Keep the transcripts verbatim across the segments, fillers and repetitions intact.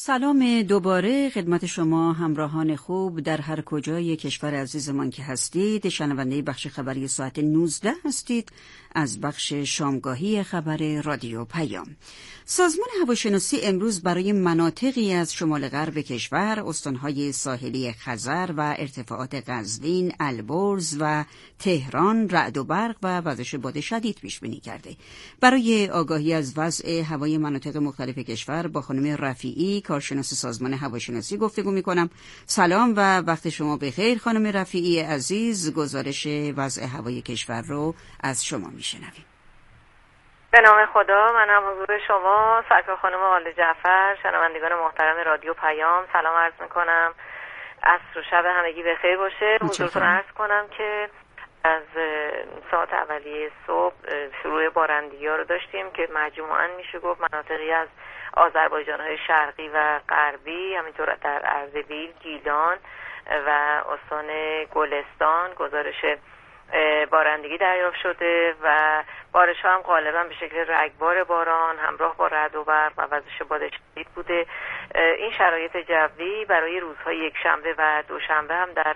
سلام دوباره خدمت شما همراهان خوب در هر کجای کشور عزیزمان که هستید. شنونده بخش خبری ساعت نوزده هستید از بخش شامگاهی خبر رادیو پیام. سازمان هواشناسی امروز برای مناطقی از شمال غرب کشور، استانهای ساحلی خزر و ارتفاعات قزوین، البرز و تهران رعد و برق و وزش باد شدید پیش بینی کرده. برای آگاهی از وضع هوای مناطق مختلف کشور با خانم رفیعی، کارشناس سازمان هواشناسی گفتگو می‌کنم. سلام و وقت شما بخیر خانم رفیعی عزیز. گزارش وضع هوای کشور رو از شما میشنویم. به نام خدا. منم حضور شما سرکار خانم آل جعفر، شنوندگان محترم رادیو پیام سلام عرض میکنم. عصر و شب همگی بخیر باشه. حضورتون عرض کنم که از ساعت اولیه صبح شروع بارندگی‌ها رو داشتیم که مجموعاً میشه گفت مناطقی از آذربایجان‌های شرقی و غربی، همینطور در اردبیل، گیلان و استان گلستان گزارش بارندگی دریافت شده و بارش ها هم غالبا به شکل رگبار باران همراه با رعد و برق و وزش باد شدید بوده. این شرایط جوی برای روزهای یکشنبه و دوشنبه هم در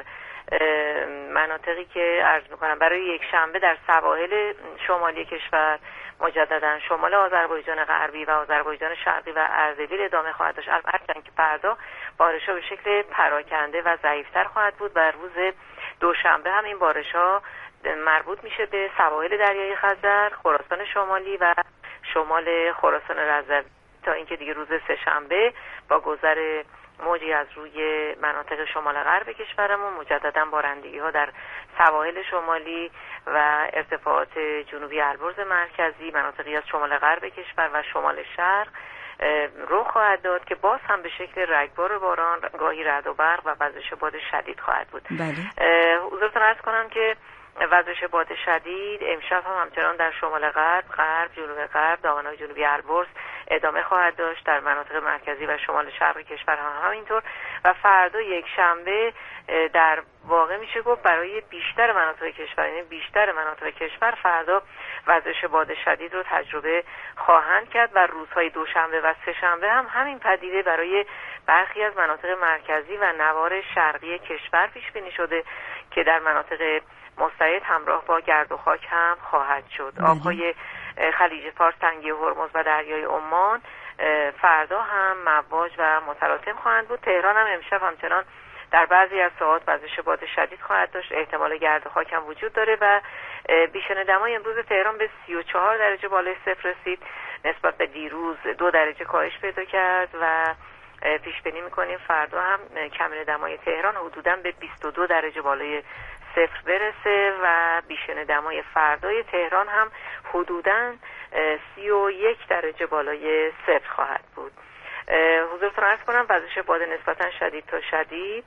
مناطقی که عرض میکنم برای یکشنبه در سواحل شمالی کشور، مجددا شمال آذربایجان غربی و آذربایجان شرقی و اردبیل ادامه خواهد داشت. البته که فردا بارش ها به شکل پراکنده و ضعیفتر خواهد بود و روز دوشنبه هم این بارش ها مربوط میشه به سواحل دریای خزر، خراسان شمالی و شمال خراسان رضوی، تا اینکه دیگه روز سه‌شنبه با گذر موجی از روی مناطق شمال غرب کشورمون مجددا بارندگی ها در سواحل شمالی و ارتفاعات جنوبی البرز مرکزی، مناطقی از شمال غرب کشور و شمال شرق رخ خواهد داد که باز هم به شکل رگبار باران، گاهی رعد و برق و وزش باد شدید خواهد بود. بله. حضورتون عرض کنم که وزش باد شدید امشب هم همچنان در شمال غرب، غرب، جنوب غرب، دامنه‌های جنوبی البرز ادامه خواهد داشت. در مناطق مرکزی و شمال شرق کشور هم همینطور و فردا یک شنبه در واقع میشه گفت برای بیشتر مناطق کشور، یعنی بیشتر مناطق کشور فردا وزش باد شدید رو تجربه خواهند کرد و روزهای دوشنبه و سه‌شنبه هم همین پدیده برای برخی از مناطق مرکزی و نوار شرقی کشور پیش بینی شده که در مناطق مستعد همراه با گرد و خاک هم خواهد شد. آبهای خلیج فارس، تنگه هرمز و دریای عمان فردا هم مواج و متلاطم خواهند بود. تهران هم امشب همچنان در بعضی از ساعات وزش باد شدید خواهد داشت، احتمال گرد و خاک هم وجود داره و بیشتر دمای امروز تهران به سی و چهار درجه بالای صفر رسید، نسبت به دیروز دو درجه کاهش پیدا کرد و پیش بینی می‌کنیم فردا هم کمین دمای تهران حدوداً به بیست و دو درجه بالای صفر برسه و بیشتر دمای فردای تهران هم حدوداً سی و یک درجه بالای صفر خواهد بود. حضورتون عرض کنم وزش باد نسبتاً شدید تا شدید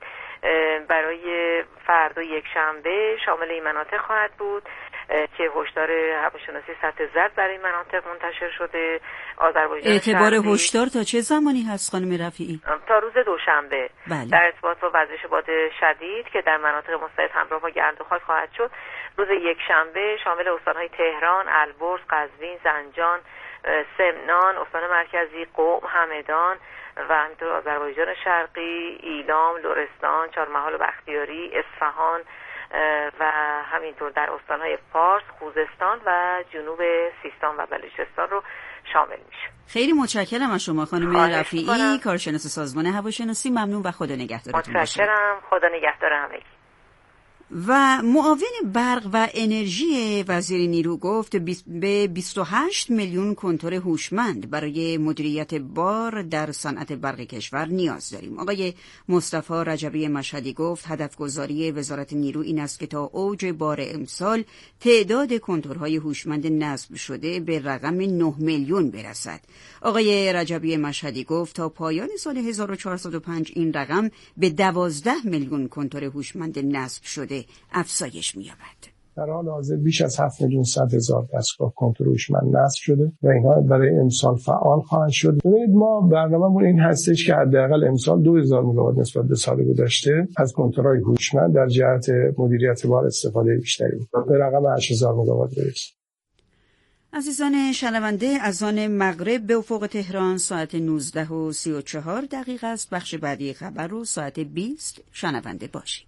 برای فردا یک شنبه شامل این مناطق خواهد بود که هشدار هواشناسی سطح زد برای این مناطق منتشر شده. آذربایجان اعتبار هشدار تا چه زمانی هست خانم رفیعی؟ تا روز دوشنبه. بله. در ارتباط با وزش باد شدید که در مناطق مستعد همراه با گرد و خاک خواهد شد. روز یک شنبه شامل استان‌های تهران، البرز، قزوین، زنجان، سمنان، استان مرکزی، قم، همدان و همینطور آذربایجان شرقی، ایلام، لرستان، چهارمحال و بختیاری، اصفهان و همینطور در استان‌های فارس، خوزستان و جنوب سیستان و بلوچستان رو شامل میشه. خیلی متشکرم از شما خانم رفیعی، کارشناس سازمان هواشناسی. ممنون و خدا نگهدارتون باشه. متشکرم. خدا نگهدار همگی. و معاون برق و انرژی وزیر نیرو گفت به بیست و هشت میلیون کنتور هوشمند برای مدیریت بار در صنعت برق کشور نیاز داریم. آقای مصطفی رجبی مشهدی گفت هدف گذاری وزارت نیرو این است که تا اوج بار امسال تعداد کنتورهای هوشمند نصب شده به رقم نه میلیون برسد. آقای رجبی مشهدی گفت تا پایان سال هزار و چهارصد و پنج این رقم به دوازده میلیون کنتور هوشمند نصب شده افزایش می‌یابد. در حال حاضر بیش از هفت میلیون صد هزار دستگاه کنتور هوشمند نصب شده و اینها برای امسال فعال خواهند شد. ببینید ما برنامه‌مون این هستش که حداقل امسال دو هزار مگاوات نسبت به سال گذشته از کنتورهای هوشمند در جهت مدیریت بار استفاده بیشتری بود. به رقم هشت هزار مگاوات برسیم. عزیزان شنونده، از آن مغرب به افق تهران ساعت نوزده و سی و چهار دقیقه است. بخش بعدی خبر رو ساعت بیست شنونده باشید.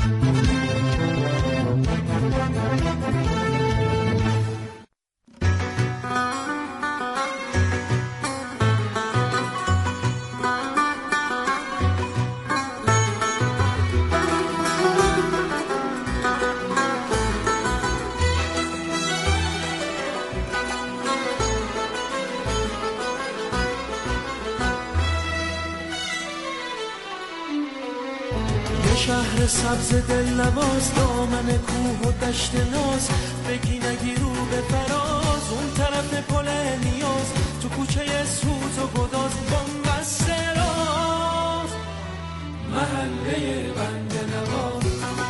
شهر سبز دل نواز، دامن کوه و دشت ناز، بگی نگی رو به فراز، اون طرف پل نیاز، تو کوچه سوز و گداز، بنبست راز، محله بنده نواز.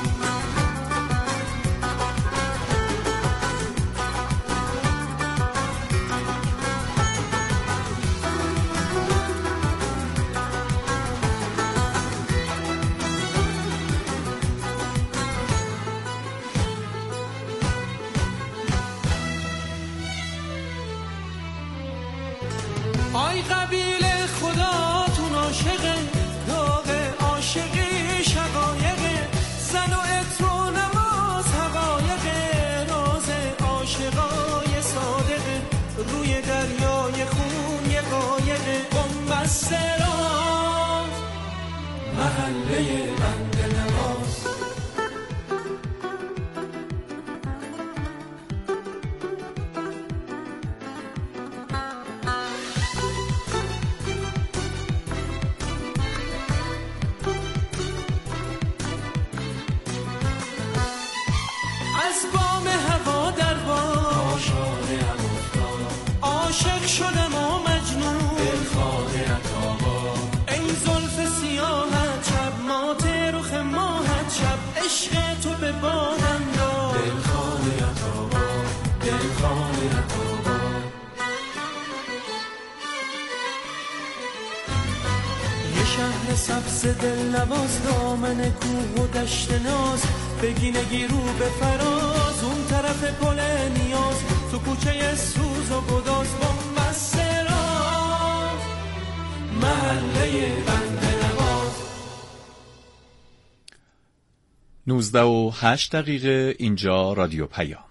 آی قبیله خداتون عاشقه، داغ عاشقی شقایقه، زن و عطر و نماز حقایقه، راز عاشقای صادقه، روی دریای خون یه قایقه، بنبست راز، محله بنده نواز. عاشق شدم و مجنون دلخواه عطابا، ای زلف سیاهت شب مات رخ ماهت شب، عشق تو به بادم داد دلخواه عطابا، دلخواه عطابا. یه شهر سبز دل نواز، دامن کوه و دشت ناز، بگی نگی رو به فراز، اون طرف پل نیاز، تو کوچه سوز و گداز، بنبست راز، محله بنده نواز. نوزده و هشت دقیقه. اینجا رادیو پیام.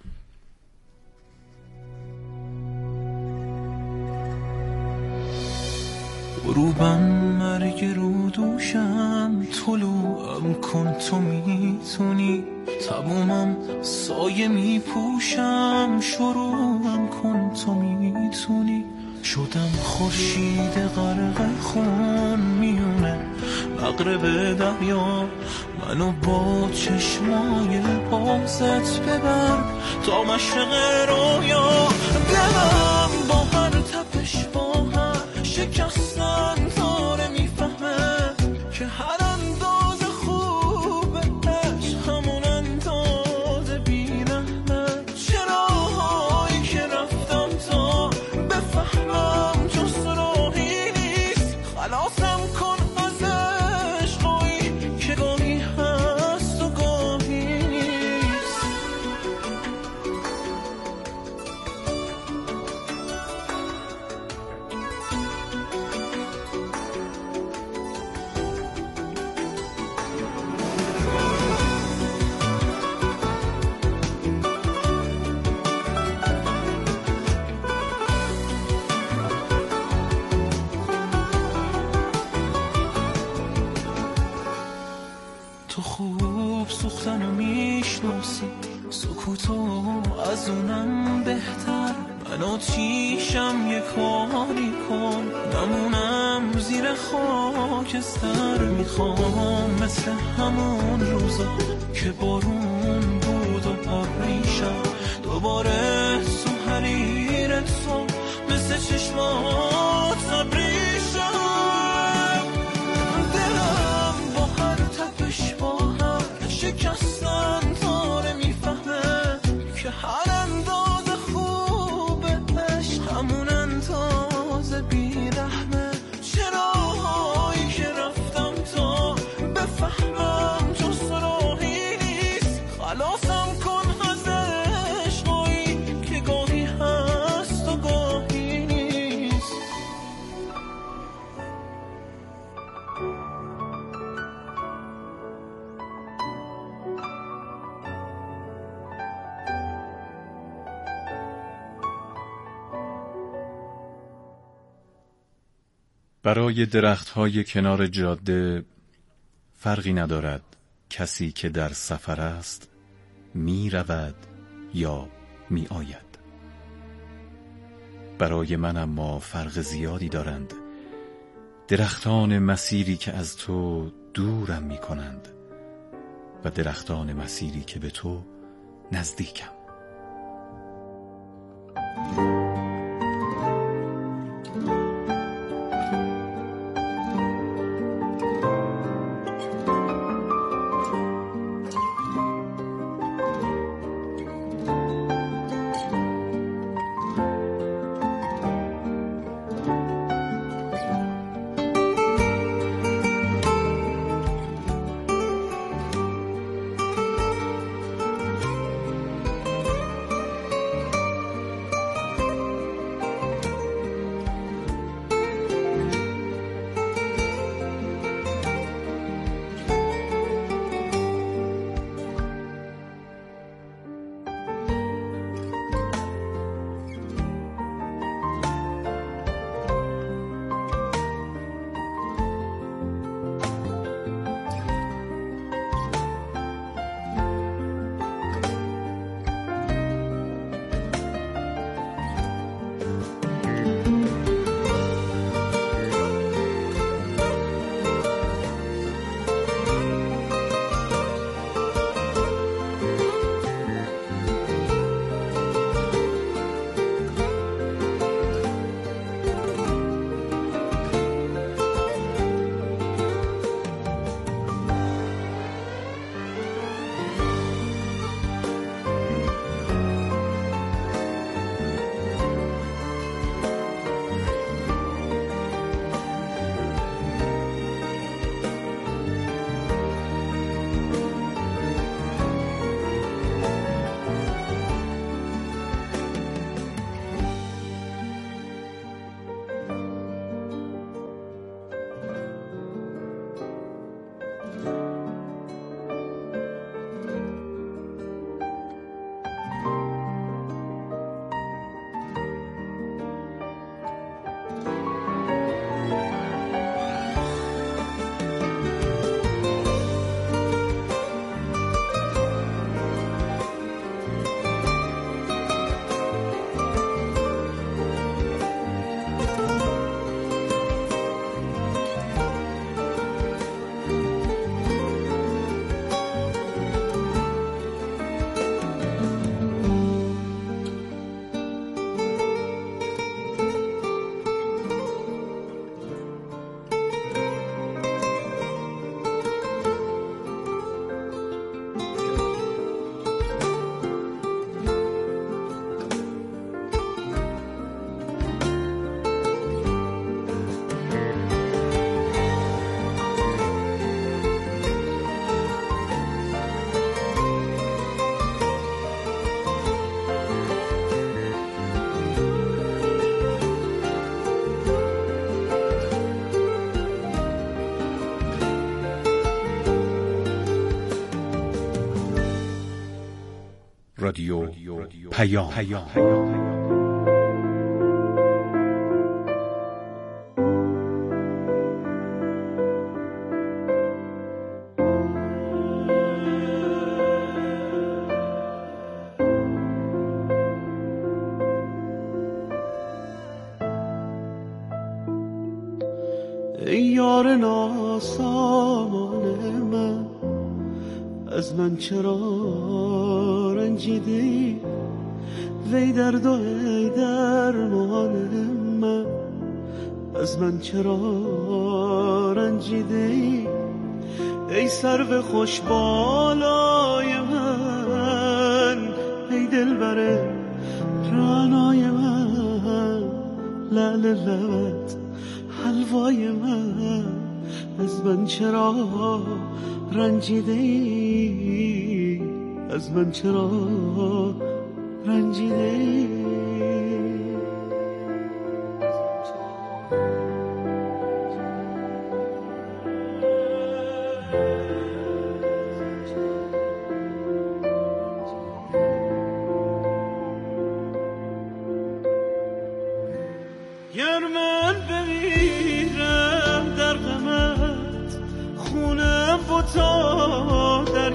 غروبم مرگ رو دوشم، طلوعم کن تو میتونی، تمومم سایه میپوشم، شروعم کن تو میتونی، شدم خورشید غرق خون میونه مغرب دریا، منو با چشمای بازت ببر تا مشرق رویا، دلم با هر تپش با هر شکستن داره میفهمه که هر انداز خوبه عشق همون انداز بی‌رحمه، چراهایی که رفتم تا بفهمم جز راهی نیست، خلاصم کن از عشقایی که گاهی هست و گاهی نیست. تو خوب سوختن و میشناسی سکوتو از اونم بهتر، من آتیشم یه کاری کن نمونم زیر خاکستر، میخوام مثل همون روزا که بارون بود و پریشم دوباره تو حریر تو مثل چشمات صبریشم، دلم با هر تپش با هر شکستن داره میفهمه که هر انداز خوبه عشق همون انداز بی‌رحمه، چراهایی که رفتم تا بفهمم جز راهی نیست، خلاص برای درخت‌های کنار جاده فرقی ندارد کسی که در سفر است می رود یا می آید. برای من اما فرق زیادی دارند درختان مسیری که از تو دورم می کنند و درختان مسیری که به تو نزدیکم. رادیو پیام. ای یار ناسامان من، از من چرا رنجیدی؟ وی درد و ای درمان من، از من چرا رنجیدی؟ ای سرو خوش بالای من، ای دلبر رعنای من، لعل لبت حلوای من، از من چرا رنجیدی؟ از من چرا رنجیدی؟ گر من بمیرم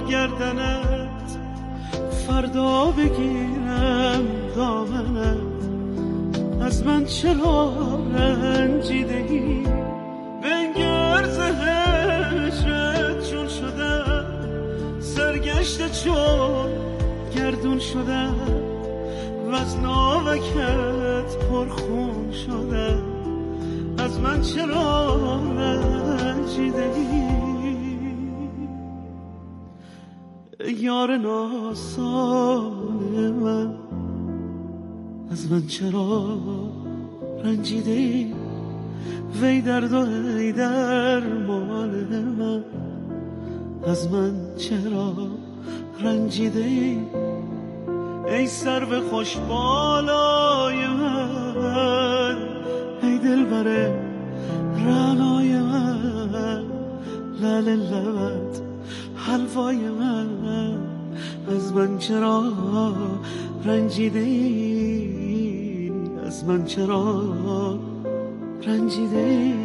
گردنت، فردا بگیرم دامنت. از من چرا رنجیده ای؟ بنگر زهشت چون شدم، سرگشته چون گردون شدم، و از ناوکت پرخون شدم. از من چرا رنجیده ای؟ یار ناسان من، از من چرا رنجیده ای؟ وی درد و ای درمان من، از من چرا رنجیده ای؟ ای سرو خوش بالای من، ای دلبر رعنای من، لعل لبت حلوای من، از من چرا رنجیده ای؟ از من چرا رنجیده ای؟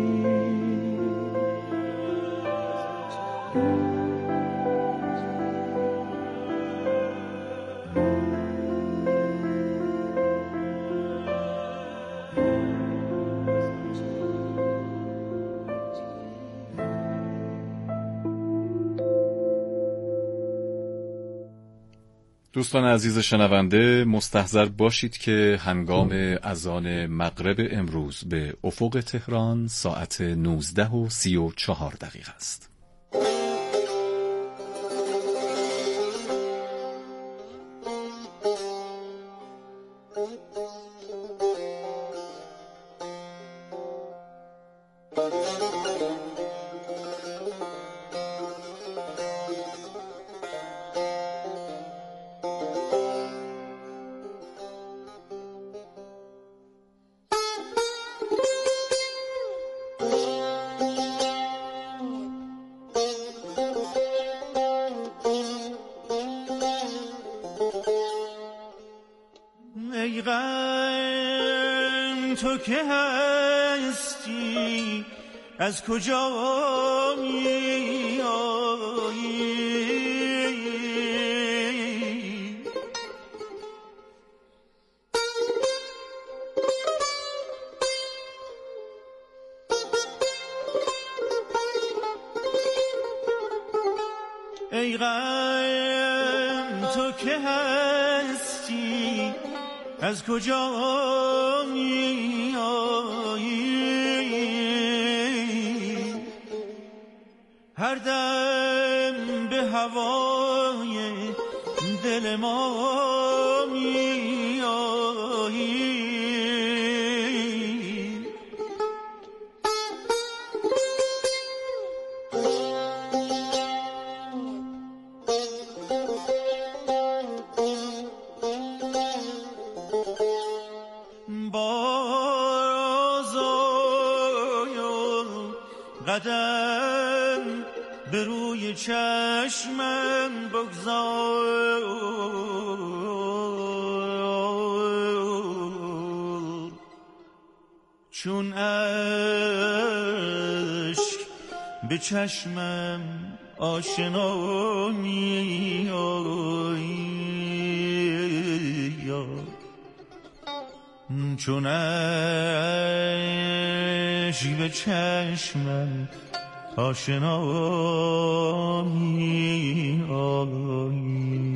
دوستان عزیز شنونده، مستحضر باشید که هنگام اذان مغرب امروز به افق تهران ساعت نوزده و سی و چهار دقیقه است. ای غم تو که هستی، از کجا می آیی؟ ای غم تو که هستی، از کجا می آیی؟ هر دم به هوای دل ما می آیی. قدم به روی چشمم بگذار، چون اشک به چشمم آشنا می آیی، چون اشک به چشمم آشنا می آیی.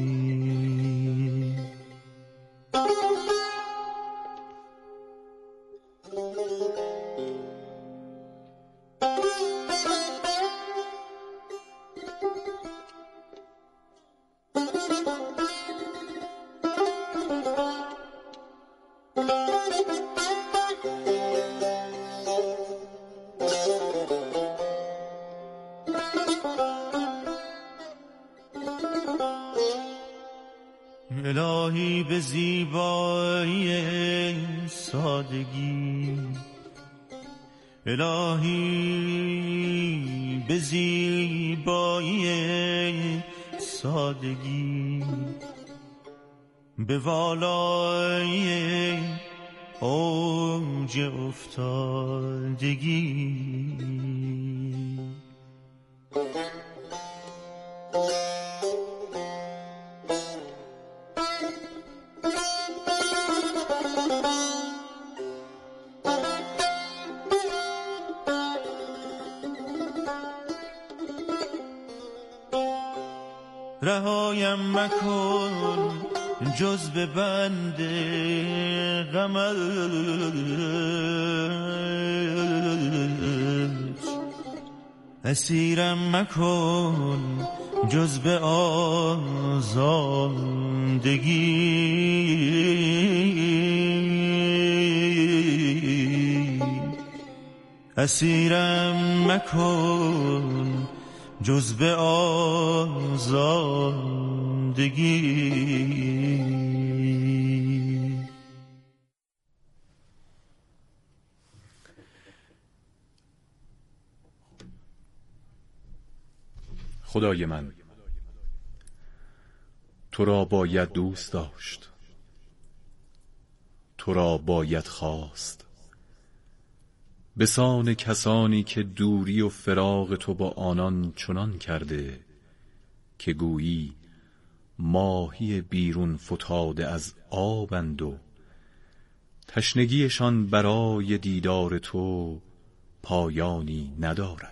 الهی به زیبایی سادگی، الهی به زیبایی سادگی، به والای اوج افتادگی. مکن جز به بند غمت، اسیرم مکن جز به آزادگی، اسیرم مکن جز به آزادگی. خدای من، تو را باید دوست داشت، تو را باید خواست، بسان کسانی که دوری و فراق تو با آنان چنان کرده که گویی ماهی بیرون فتاده از آبند و تشنگیشان برای دیدار تو پایانی ندارد.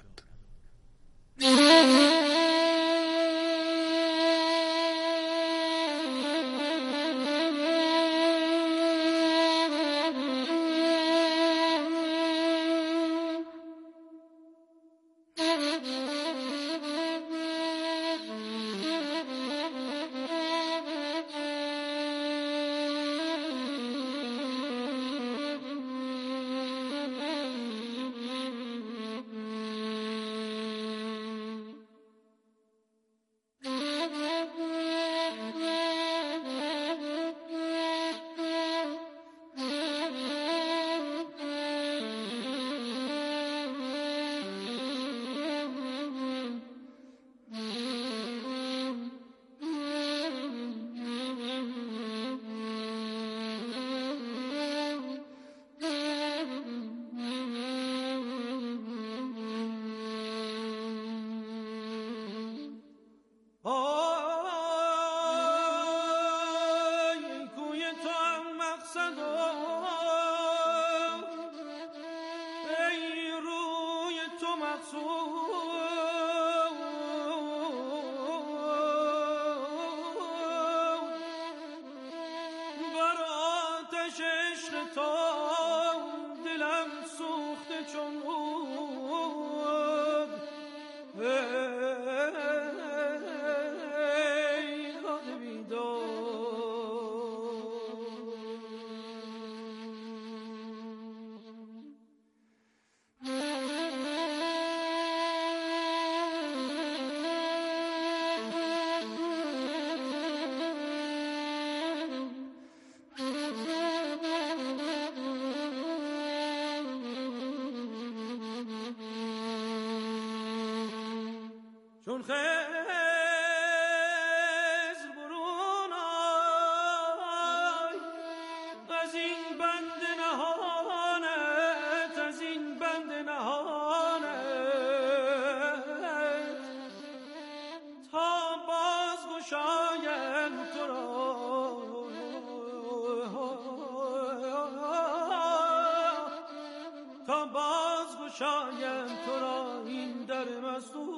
چون خضر برون آی از این بند نهانت، از این بند نهانت تا باز گشایم تو را، تا باز گشایم تو را این در مسدود.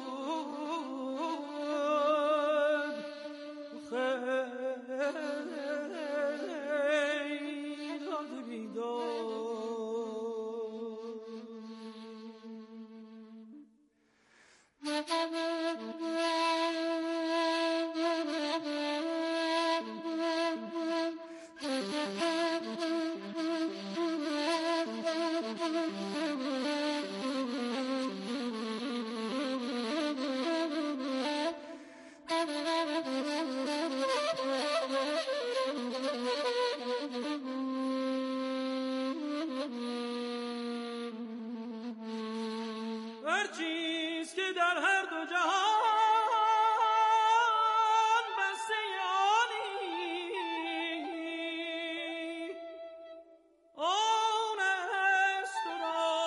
هر چیز که در هر دو جهان بسته آنی، آن است تو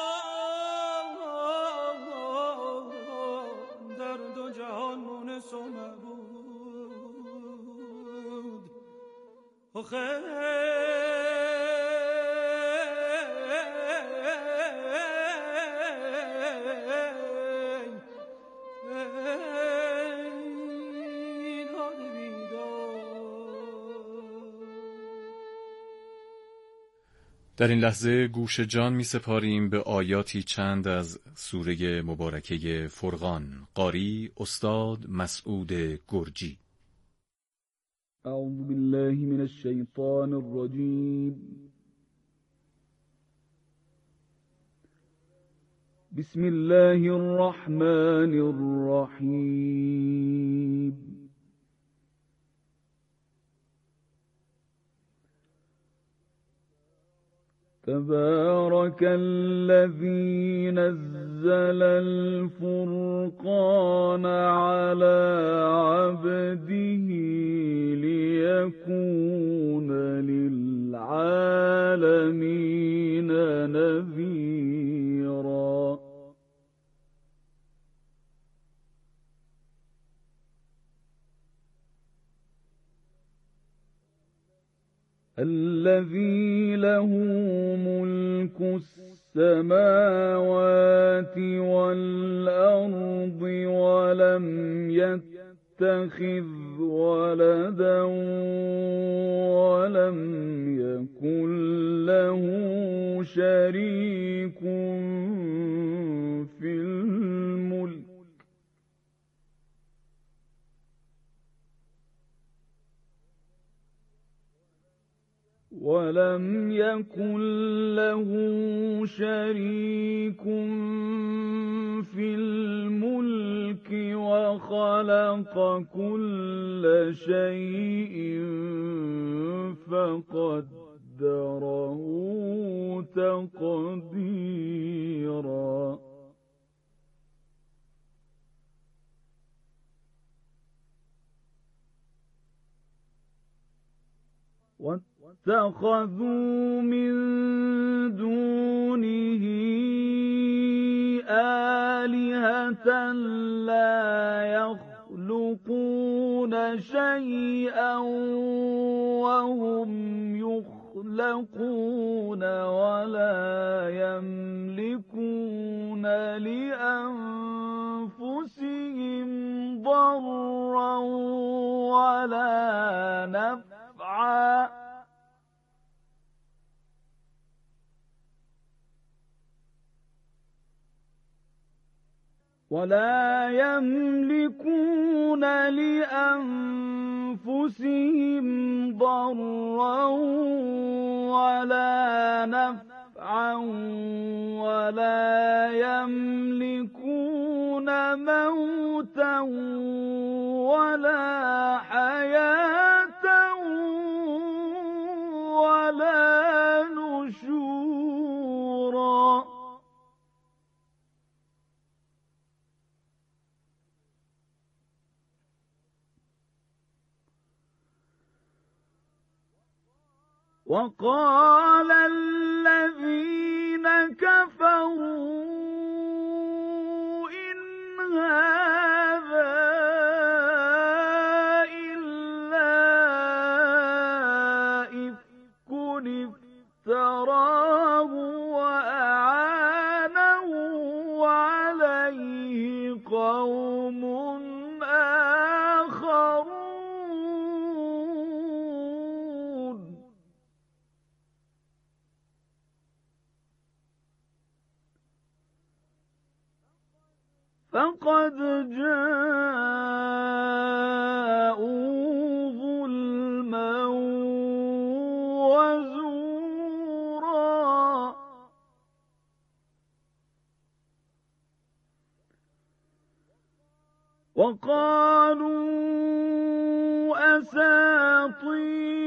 را در دو جهان مونس و معبود. در این لحظه گوش جان می سپاریم به آیاتی چند از سوره مبارکه فرقان. قاری استاد مسعود گرجی. اعوذ بالله من الشیطان الرجیم. بسم الله الرحمن الرحیم. تبارك الذي نزل الفرقان على عبده ليكون للعالمين نذيرا. الذي له ملك السماوات والأرض ولم يتخذ ولدا ولم يكن له شريك في الملك ولم يكن له شريك في الملك وخلق كل شيء فقدره تقديرا. واتخذوا من دونه آلهة لا يخلقون شيئا وهم يخلقون ولا يملكون لأنفسهم ضرا ولا نفعا ولا يملكون لأنفسهم ضرا ولا نفعا ولا يملكون موتا ولا حياة ولا نشورا. وقال الذين كفروا إن هذا إلا إفك افتراه وأعانه عليه قوم آخرون. فقد جاءوا ظلما وزورا. وقالوا أساطير